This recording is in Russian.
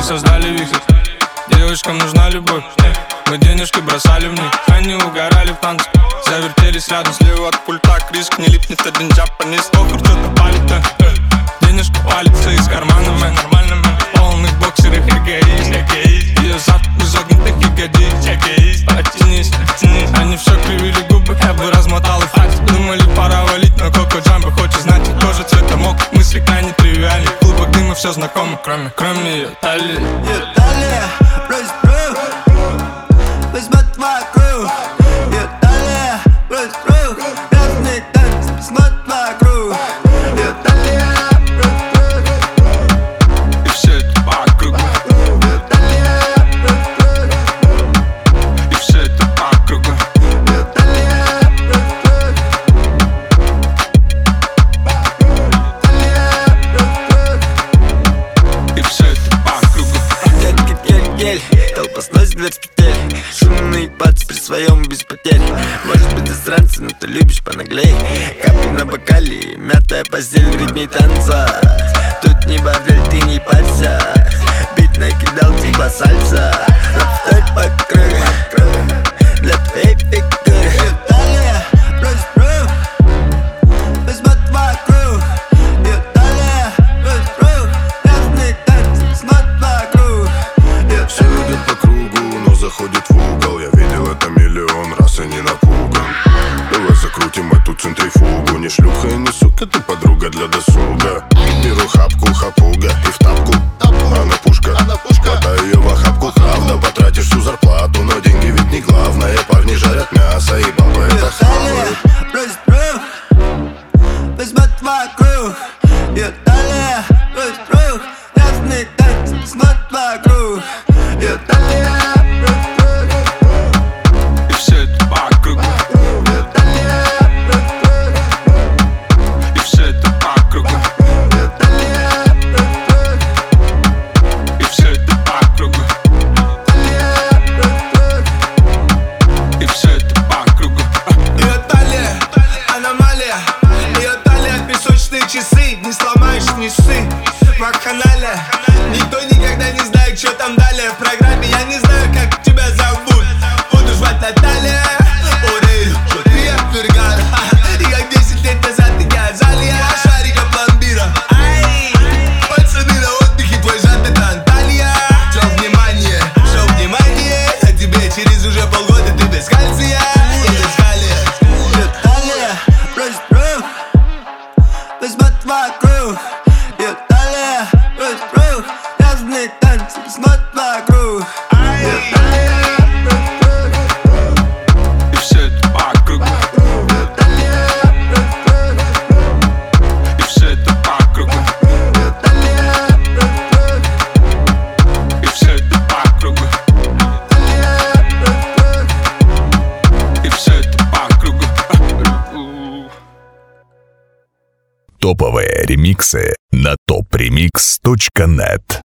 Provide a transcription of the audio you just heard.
и создали вихрь. Девочкам нужна любовь, мы денежки бросали в них. Они угорали в танце, завертелись рядом. Слева от пульта Криск, не липнет один джапанис. Охур, что-то палит, денежка валится из кармана, мэн. Полных боксеров эгоист. Ее зад изогнутых ягодиц. Оттянись, они все кривили губы, я бы размотал и хватит. Думали, пора валить, но Коко Джамбо хочет знать, кожа цвета мок. Мысли крайне тривиальны, в клубах дыма все знакомо, кроме ее талии. Ее талия, брось рух, возьмет вокруг. Ее талия, брось рух, грязный танец, возьмет вокруг. Ее талия, брось рух, и все это по кругу. ее талия, брось рух, И все это по кругу. ее талия, брось рух, талия, брось рух. И все это по кругу. Детка, гель, толпа сносит дверь с петель. Шумный пац при своем без потерь. Может быть, ты странцы, но ты любишь понаглей. Капли на бокале, мятая постель в ритме танца. Тут не бордель, ты не парься. Бит накидал типа сальса. Повторь по кругу для твоей фигуры. Талия, брось рух, возьмет вокруг. Ее талия, брось рух, грязный танец, возьмет вокруг. Ее Все идет по кругу, но заходит в угол. Я видел это миллион раз и не напуган. Давай закрутим эту центрифугу. Не шлюха и не сука, ты подруга для досуга. Беру хапку, хапуга и в тапку. Она пушка, хватай ее в охапку. Правда, потратишь всю зарплату, но деньги ведь не главное. Парни жарят мясо и бабы это хавают. брось рух, возьмет вокруг. Ее талия, брось рух, грязный танец, возьмет вокруг. Ее талия, брось рух, И все это по кругу. ее талия, брось рух, И все это по кругу. ее талия, брось рух, И все это по кругу. талия, брось рух. И все это по кругу. Ее талия, аномалия. Ее талия, песочные часы. Не сломаешь, не ссы. Вакханалия. Никто никогда не знает, что там далее в программе. Я не знаю, как тебя зовут. Буду звать Наталья. Орель, что ты отвергал. И как 10 лет назад я залия шарика пломбира. Ай, пацаны на отдыхе, твой зад это Анталия. Все внимание, а тебе через уже полгода ты без кальция. И без калия. Ее талия, брось рух, возьмет вокруг. Ее талия, брось рух, грязный танец, возьмет вокруг. Ее талия, брось рух, И все это по кругу. ее талия, брось рух, И все это по кругу. ее талия, брось рух, И все это по кругу. талия, брось рух. И все это по кругу. Топовые ремиксы на topremix.net.